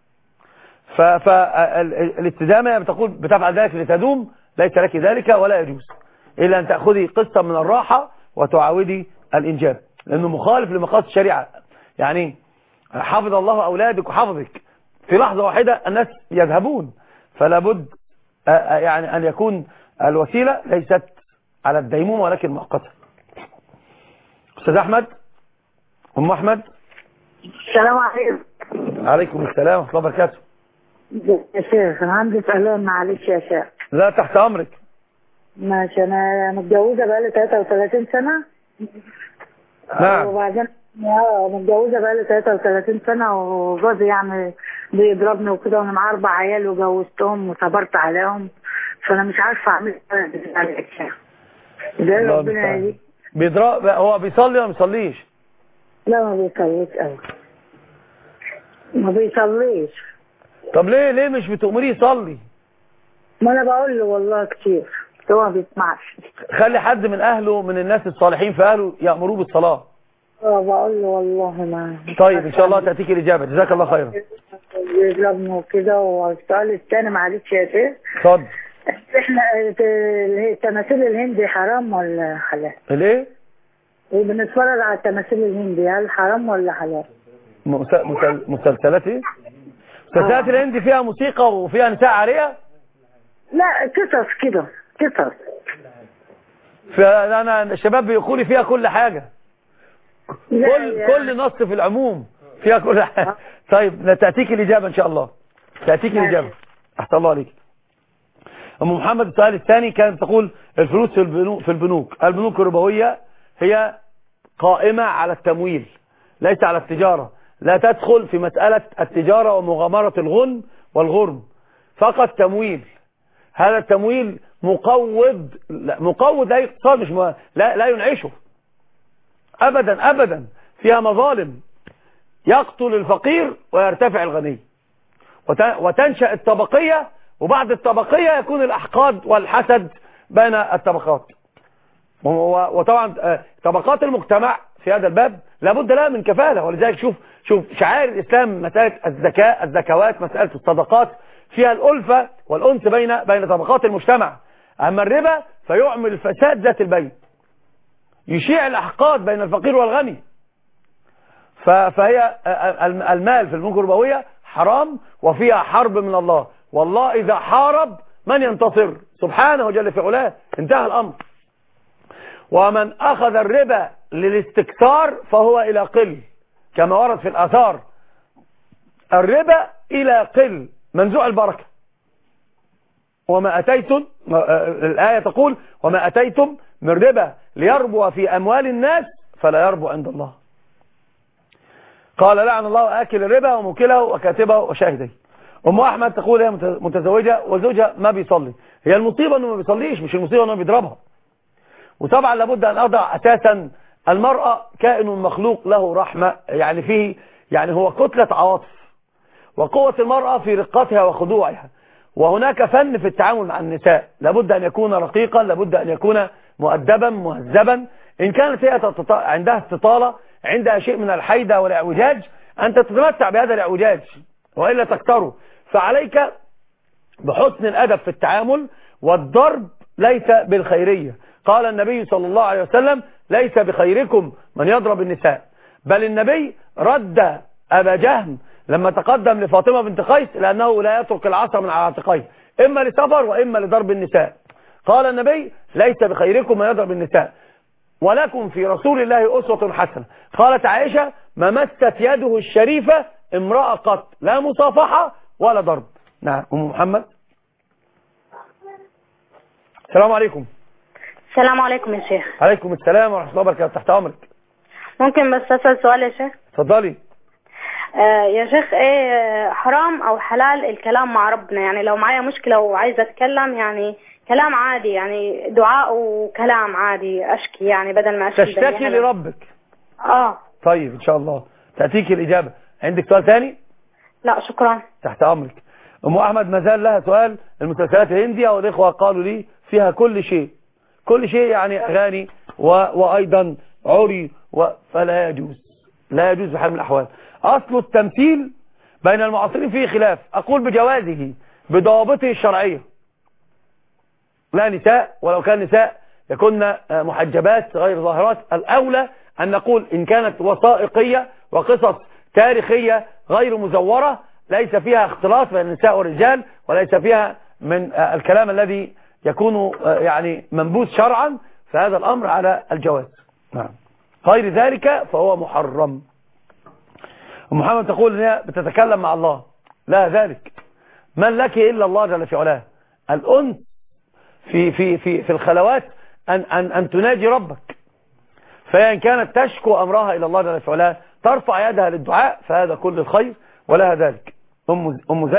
فالاستدامة بتقول بتفعل ذلك لتدوم، ليس لك ذلك ولا يجوز إلا أن تأخذي قسطا من الراحة وتعاودي الإنجاب، لأنه مخالف لمقاصد الشريعة. يعني حفظ الله أولادك وحفظك في لحظة واحدة الناس يذهبون، فلا بد يعني أن يكون الوسيلة ليست على الديمومة ولكن مؤقتة. أستاذ أحمد. أم أحمد. السلام عليكم. عليكم السلام ورحمة الله وبركاته. يا شيخ أنا عندي سؤالين معلش يا شيخ. لا تحت أمرك. ماشي. أنا متجوزة بقالي 33 سنة. نعم. وبعدين متجوزة بقالي 33 سنة وجوزي يعني بيضربني وكده، وأنا معايا 4 عيال وجوزتهم وصبرت عليهم، فأنا مش عارفة أعمل إيه يا شيخ. ده ربنا يهديك. بيضرب هو بيصلي ولا ما بيصليش؟ لا ما بيصليش أوي. ما بيصليش. طب ليه مش بتأمريه يصلي؟ ما أنا بقول له والله كتير هو ما بيسمعش. خلي حد من أهله من الناس الصالحين في أهله يأمروه بالصلاة. بقول له والله ما. طيب ان شاء الله تأتيك الإجابة. جزاك الله خيرا. بيضربني وكده. والسؤال الثاني معلش يا شيخ. اتفضل. احنا التماثيل الهندي حرام ولا حلال؟ الايه؟ بنتفرج على التماثيل الهندي، هل حرام ولا حلال؟ مسلسلات ايه؟ مسلسلات الهندي فيها موسيقى وفيها نساء عارية؟ لا قصص كده، قصص. فانا الشباب بيقولوا فيها كل حاجة، كل نص في العموم فيها كل حاجة. طيب تأتيك الإجابة إن شاء الله. تأتيك الإجابة. أحسن الله عليك. أم محمد السؤال الثاني كانت تقول الفلوس في البنوك الربوية هي قائمة على التمويل ليس على التجارة، لا تدخل في مسألة التجارة ومغامرة الغنم والغرم، فقط تمويل. هذا التمويل مقوض لا اقتصاد، مش لا ينعشه أبدا أبدا، فيها مظالم، يقتل الفقير ويرتفع الغني، وتنشأ الطبقية، وبعد الطبقية يكون الأحقاد والحسد بين الطبقات. وطبعا طبقات المجتمع في هذا الباب لابد لها من كفالة، ولذلك شوف شعائر الإسلام، مسألة الزكوات، مسألة الصدقات، فيها الألفة والأنس بين طبقات المجتمع. أما الربا فيعمل الفساد ذات البين، يشيع الأحقاد بين الفقير والغني. فهي المال في البنوك الربوية حرام، وفيها حرب من الله، والله إذا حارب من ينتصر؟ سبحانه جل في علاه. انتهى الأمر. ومن أخذ الربا للاستكثار فهو إلى قل، كما ورد في الآثار، الربا إلى قل منزوع البركة. وما أتيتم، الآية تقول وما أتيتم من ربا ليربو في أموال الناس فلا يربو عند الله. قال لعن الله آكل الربا وموكله وكاتبه وشاهده. أم أحمد تقول هي متزوجة وزوجها ما بيصلي. هي المصيبة أنه ما بيصليش، مش المصيبة أنه بيضربها. وطبعا لابد أن أضع أساسا المرأة كائن مخلوق له رحمة، يعني فيه، يعني هو كتلة عواطف، وقوة المرأة في رقتها وخضوعها. وهناك فن في التعامل مع النساء، لابد أن يكون رقيقا، لابد أن يكون مؤدبا مهذبا. إن كانت هي عندها استطالة، عندها شيء من الحيدة والاعوجاج، أنت تتمتع بهذا الاعوجاج وإلا تكتره. فعليك بحسن الأدب في التعامل، والضرب ليس بالخيرية. قال النبي صلى الله عليه وسلم ليس بخيركم من يضرب النساء، بل النبي رد أبا جهم لما تقدم لفاطمة بنت قيس لأنه لا يترك العصا من على عاتقيه، إما لسفر وإما لضرب النساء. قال النبي ليس بخيركم من يضرب النساء، ولكم في رسول الله أسوة حسنة. قالت عائشة ما مست يده الشريفة امرأة قط، لا مصافحة ولا ضرب. نعم. أم محمد. السلام عليكم. السلام عليكم يا شيخ. عليكم السلام ورحمة الله وبركاته. تحت أمرك. ممكن بس أسأل سؤال يا شيخ؟ اتفضلي. يا شيخ، ايه حرام او حلال الكلام مع ربنا؟ يعني لو معايا مشكلة وعايزة اتكلم، يعني كلام عادي، يعني دعاء وكلام عادي، اشكي يعني بدل ما اشكي تشتكي لربك. طيب ان شاء الله تأتيك الإجابة. عندك سؤال ثاني؟ لا شكرا. تحت أمرك. أم أحمد ما زال لها سؤال. المسلسلات الهندية والإخوة قالوا لي فيها كل شيء، كل شيء، يعني أغاني وأيضا عري، فلا يجوز، لا يجوز بحال من الأحوال. أصل التمثيل بين المعاصرين فيه خلاف، أقول بجوازه بضوابطه الشرعية. لا نساء، ولو كان نساء يكون محجبات غير ظاهرات. الأولى أن نقول إن كانت وثائقية وقصص تاريخية غير مزورة ليس فيها اختلاط بين النساء والرجال، وليس فيها من الكلام الذي يكون يعني منبوذ شرعا، فهذا الأمر على الجواز. نعم. غير ذلك فهو محرم. محمد تقول ان هي بتتكلم مع الله، لا ذلك من لك الا الله جل في علاه. الانس في الخلوات ان تناجي ربك، فإن كانت تشكو امرها الى الله جل في علاه، ترفع يدها للدعاء، فهذا كل الخير ولها ذلك. ام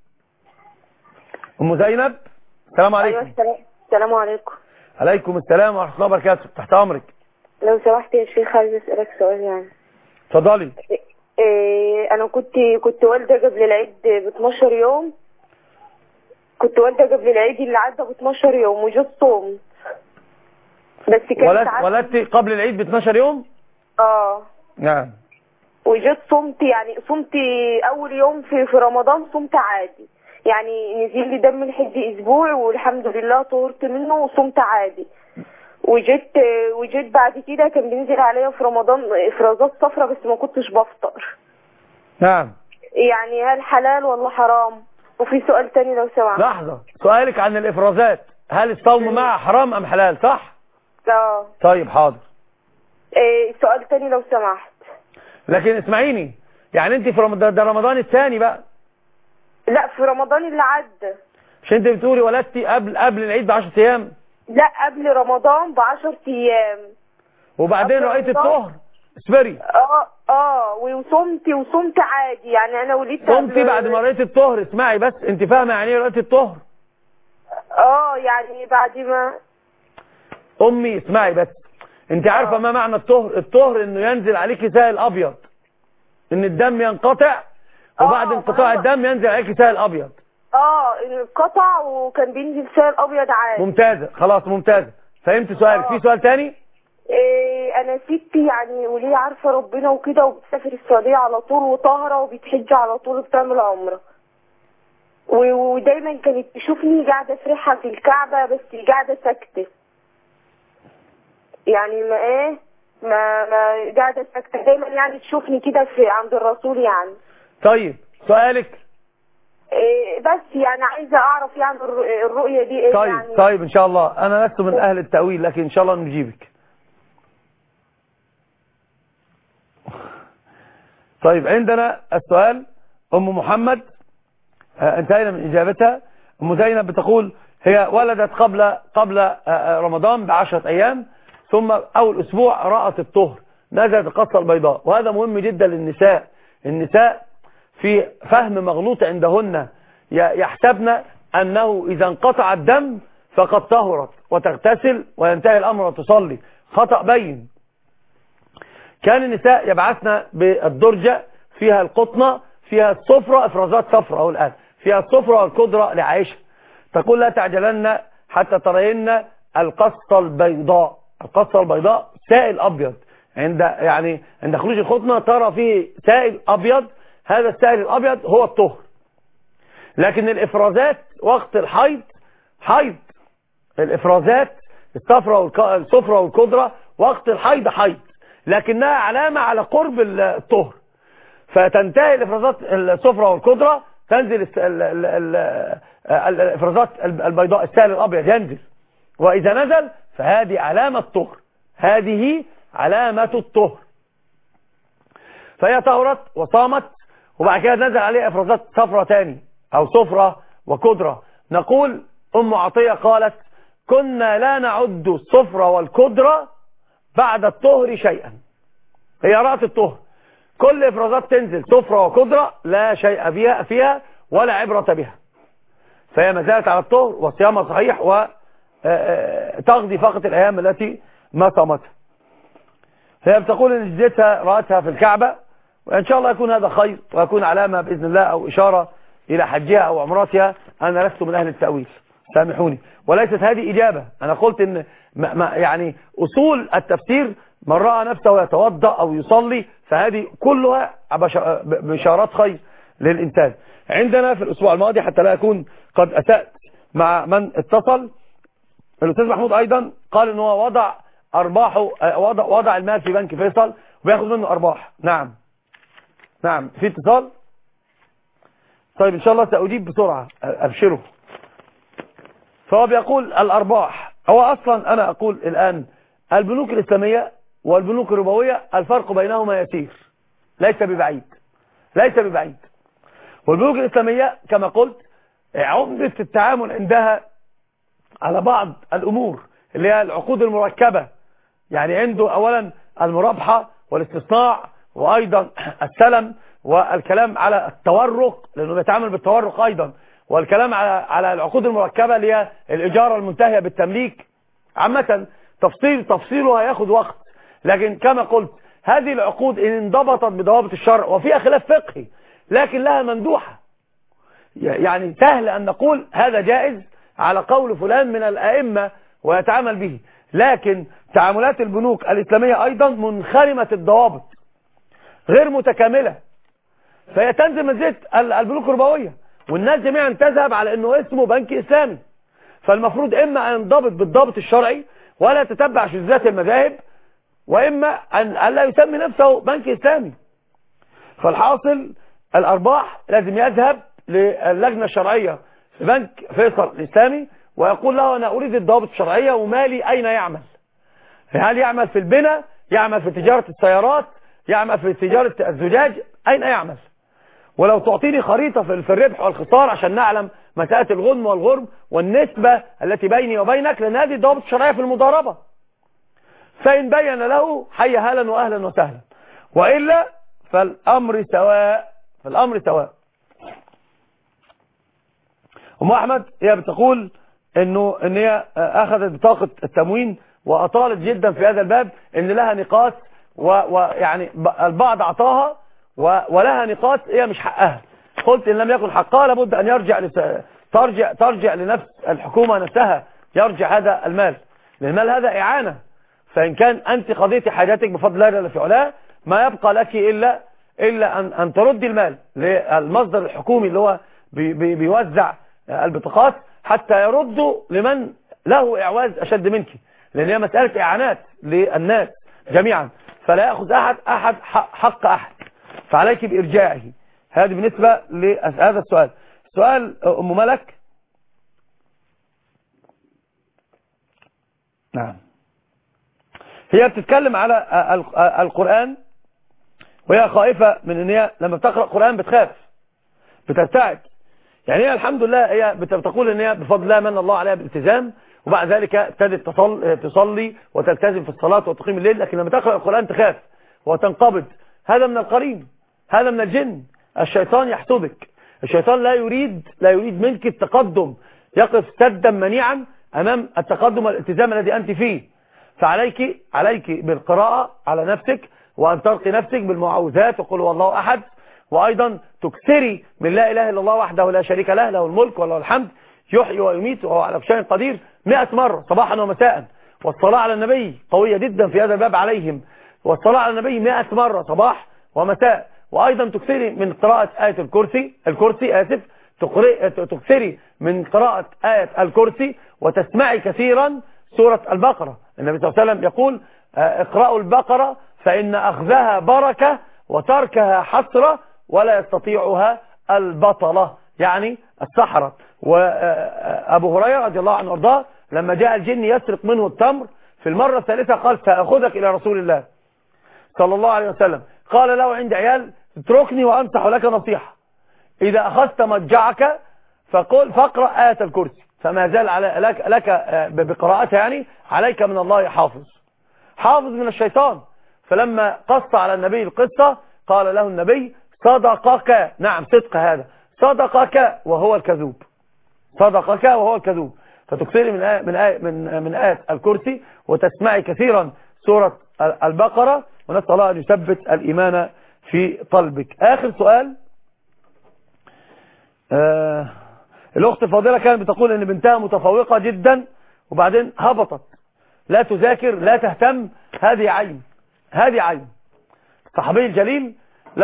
زينب. السلام عليكم. أيوة السلام عليكم. عليكم السلام ورحمه الله وبركاته. تحت امرك. لو سمحت يا شيخ عايز اسالك سؤال يعني. اتفضلي. انا كنت والده قبل العيد ب 12 يوم، كنت والده قبل العيد اللي عدى ب 12 يوم وجوز صوم، بس كانت ولدت قبل العيد ب 12 يوم؟ نعم. وجيت صمت، يعني صمت اول يوم في رمضان صمت عادي، يعني نزل لي دم الحج اسبوع والحمد لله طهرت منه وصمت عادي. وجيت بعد كده كان بينزل عليا في رمضان افرازات صفرة بس ما كنتش بفطر. نعم. يعني هل حلال ولا حرام؟ وفي سؤال تاني لو سمحت. لحظة، سؤالك عن الافرازات هل الصوم معه حرام ام حلال، صح؟ طيب حاضر. سؤال تاني لو سمحت. لكن اسمعيني، يعني انت في رمضان ده رمضان الثاني بقى؟ لا في رمضان اللي عدى. مش انت بتقولي ولدتي قبل العيد ب10 ايام؟ لا قبل رمضان ب10 ايام. وبعدين رأيت الطهر؟ اصبري. وصمت عادي، يعني انا ولدت صمتي بعد ما رأيت الطهر. اسمعي بس، انت فاهمه يعني ايه رأيت الطهر؟ يعني بعد ما امي اسمعي بس، انت عارفه ما معنى الطهر؟ الطهر انه ينزل عليك سائل ابيض، ان الدم ينقطع وبعد انقطاع الدم ينزل عليك سائل ابيض. انقطع وكان بينزل سائل ابيض عادي. ممتازه، خلاص ممتازه، فهمت سؤالك. في سؤال تاني؟ انا ستي يعني وليه عارفه ربنا وكده وبتسافر السعوديه على طول وطاهره وبتحج على طول وبتعمل عمره، ودايما كانت تشوفني قاعده في ريحه في الكعبه بس قاعده ساكته، يعني ما قاعده ساكته دايما، يعني تشوفني كده في عند الرسول يعني. طيب سؤالك؟ بس يعني عايزه اعرف يعني الرؤيه دي ايه؟ طيب يعني طيب ان شاء الله، انا لست من اهل التأويل لكن ان شاء الله نجيبك. طيب عندنا السؤال ام محمد، انتهينا من اجابتها. ام زينب بتقول هي ولدت قبل رمضان ب10 ايام، ثم اول اسبوع رأت الطهر، نزلت القصة البيضاء. وهذا مهم جدا للنساء. النساء في فهم مغلوط عندهن، يحسبن انه اذا انقطع الدم فقد طهرت وتغتسل وينتهي الامر وتصلي. خطأ بين. كان النساء يبعثن بالدرجة فيها القطنة فيها الصفرة، افرازات صفرة اهو الان، فيها الصفرة والكدرة لعائشة، تقول لا تعجلن حتى ترين القصة البيضاء. القصة البيضاء سائل ابيض، عند خروج القطنة ترى فيه سائل ابيض، هذا السائل الابيض هو الطهر. لكن الافرازات وقت الحيض حيض، الافرازات الصفرة والكدرة وقت الحيض حيض، لكنها علامة على قرب الطهر، فتنتهي الافرازات الصفرة والكدرة، تنزل الافرازات البيضاء السائل الابيض ينزل، واذا نزل فهذه علامة طهر، هذه علامة الطهر. فهي طهرت وصامت، وبعد كده نزل عليها افرازات صفرة تاني او صفرة وكدرة. نقول ام عطية قالت كنا لا نعد الصفرة والكدرة بعد الطهر شيئا. هي رأت الطهر، كل افرازات تنزل صفرة وكدرة لا شيء فيها ولا عبرة بها، فهي ما زالت على الطهر وصيامها صحيح، وتقضي فقط الايام التي ما صامتها. هي بتقول ان جدتها رأتها في الكعبة، وان شاء الله يكون هذا خير ويكون علامة باذن الله او اشارة الى حجها او عمرتها. انا لست من اهل التأويل سامحوني، وليست هذه اجابة. انا قلت ان يعني اصول التفسير من رأى نفسه يتوضأ او يصلي فهذه كلها بشارات خير للانسان. عندنا في الاسبوع الماضي حتى لا اكون قد اسأت مع من اتصل، الاستاذ محمود ايضا قال ان هو وضع ارباحه، وضع المال في بنك فيصل وياخذ منه ارباح. نعم في اتصال. طيب ان شاء الله سأجيب بسرعة ابشره. فهو بيقول الارباح، هو اصلا انا اقول الان البنوك الاسلامية والبنوك الربوية الفرق بينهما يسير، ليس ببعيد. والبنوك الاسلامية كما قلت عمدة التعامل عندها على بعض الامور اللي هي العقود المركبة، يعني عنده اولا المرابحة والاستصناع وايضا السلم والكلام على التورق لانه بيتعامل بالتورق ايضا، والكلام على العقود المركبة اللي هي الاجارة المنتهية بالتمليك. عامة تفصيلها ياخد وقت، لكن كما قلت هذه العقود ان انضبطت بضوابط الشرع وفيها خلاف فقهي لكن لها مندوحة، يعني سهل ان نقول هذا جائز على قول فلان من الائمة ويتعامل به، لكن تعاملات البنوك الاسلامية ايضا منخرمة الضوابط، غير متكاملة، فهي تنزل منزلة البنوك الربوية، والناس جميعا تذهب على انه اسمه بنك اسلامي. فالمفروض اما ان ينضبط بالضبط الشرعي ولا تتبع شذوذات المذاهب، واما ان لا يسمي نفسه بنك اسلامي. فالحاصل الارباح لازم يذهب للجنة الشرعية في بنك فيصل الاسلامي ويقول له انا اريد الضوابط الشرعية ومالي اين يعمل، هل يعمل في البناء، يعمل في تجارة السيارات، يعمل في تجارة الزجاج، اين يعمل؟ ولو تعطيني خريطة في الربح والخسارة عشان نعلم مسألة الغنم والغرم والنسبة التي بيني وبينك، لأن هذه الضوابط الشرعية في المضاربة. فإن بين له حي هلا وأهلا وسهلا، وإلا فالأمر سواء. أم أحمد هي بتقول إن هي أخذت بطاقة التموين وأطالت جدا في هذا الباب، إن لها نقاط ويعني البعض أعطاها ولها نقاط هي مش حقها. قلت إن لم يكن حقها لابد أن ترجع لنفس الحكومة نفسها، يرجع هذا المال، لأن المال هذا إعانة. فإن كان أنت قضيتي حاجاتك بفضل الله جل في علاه، ما يبقى لك إلا أن تردي المال للمصدر الحكومي اللي هو بيوزع البطاقات حتى يردوا لمن له إعواز أشد منك، لأن هي مسألة إعانات للناس جميعا، فلا يأخذ أحد حق أحد، فعليك بإرجاعه. هذه بالنسبة لهذا السؤال. سؤال أم ملك. نعم، هي بتتكلم على القرآن وهي خائفة من ان هي لما بتقرأ القرآن بتخاف، بترتعد. يعني هي الحمد لله هي بتقول ان هي بفضل الله من الله عليها بالالتزام، وبعد ذلك ابتدت تصلي وتلتزم في الصلاة وتقيم الليل، لكن لما تقرأ القرآن تخاف وتنقبض. هذا من القرين، هذا من الجن. الشيطان يحسدك، الشيطان لا يريد منك التقدم، يقف سدا منيعا امام التقدم والالتزام الذي انت فيه. فعليك بالقراءة على نفسك، وان ترقي نفسك بالمعوذات وقل هو الله احد، وايضا تكثري من لا اله الا الله وحده لا شريك له، له الملك وله الحمد، يحيي ويميت وهو على كل شيء قدير 100 مرة صباحا ومساء. والصلاة على النبي قوية جدا في هذا الباب عليهم، والصلاة على النبي 100 مرة صباح ومساء. وايضا تكثري من قراءة آية الكرسي تكثري من قراءة آية الكرسي، وتسمعي كثيرا سورة البقرة. النبي صلى الله عليه وسلم يقول اقرأوا البقرة فإن أخذها بركة وتركها حسرة ولا يستطيعها البطلة، يعني السحرة. وأبو هريرة رضي الله عنه وارضاه لما جاء الجن يسرق منه التمر في المرة الثالثة قال سأخذك إلى رسول الله صلى الله عليه وسلم. قال له عند عيال اتركني وأنصح لك نصيحة، إذا أخذت مضجعك فاقرأ آية الكرسي، فما زال لك بقراءتها، يعني عليك من الله حافظ من الشيطان. فلما قص على النبي القصة قال له النبي صدقك، نعم صدق هذا، صدقك وهو الكذوب، صدقك وهو الكذوب. فتكثري من آية الكرسي، وتسمعي كثيرا سورة البقرة، ونسأل الله أن يثبت الإيمان في قلبك. آخر سؤال. الأخت الفاضلة كانت بتقول أن بنتها متفوقة جدا وبعدين هبطت، لا تذاكر لا تهتم. هذه عين. الصحابي الجليل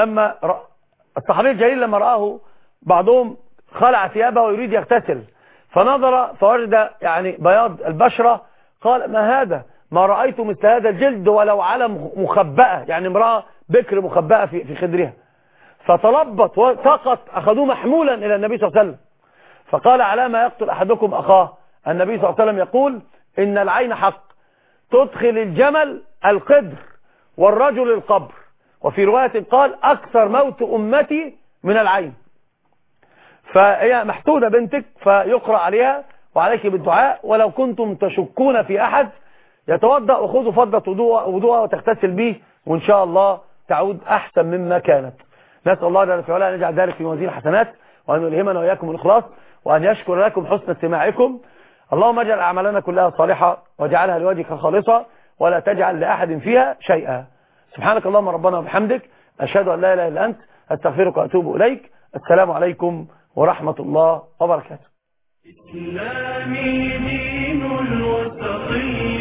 لما رآه بعضهم خلع ثيابه ويريد يغتسل، فنظر فوجد يعني بياض البشرة، قال ما هذا؟ ما رأيت مثل هذا الجلد ولو على مخبأة، يعني امرأة بكر مخبأة في خدرها. فتلبط وسقط، أخذوه محمولا إلى النبي صلى الله عليه وسلم، فقال على ما يقتل أحدكم أخاه. النبي صلى الله عليه وسلم يقول إن العين حق، تدخل الجمل القدر والرجل القبر. وفي رواية قال أكثر موت أمتي من العين. فهي محتودة بنتك، فيقرأ عليها وعليك بالدعاء. ولو كنتم تشكون في أحد يتوضأ وخذوا فضة وضوءها وتغتسل به، وإن شاء الله تعود أحسن مما كانت. نسأل الله جل وعلا أن يجعل ذلك في موازين الحسنات، وأن يلهمنا وإياكم الإخلاص، وأن يشكر لكم حسن استماعكم. اللهم اجعل أعمالنا كلها صالحة واجعلها لوجهك خالصة، ولا تجعل لأحد فيها شيئا. سبحانك اللهم ربنا وبحمدك، أشهد أن لا إله إلا أنت، أستغفرك وأتوب إليك. السلام عليكم ورحمة الله وبركاته. إسلامي دين الوسطية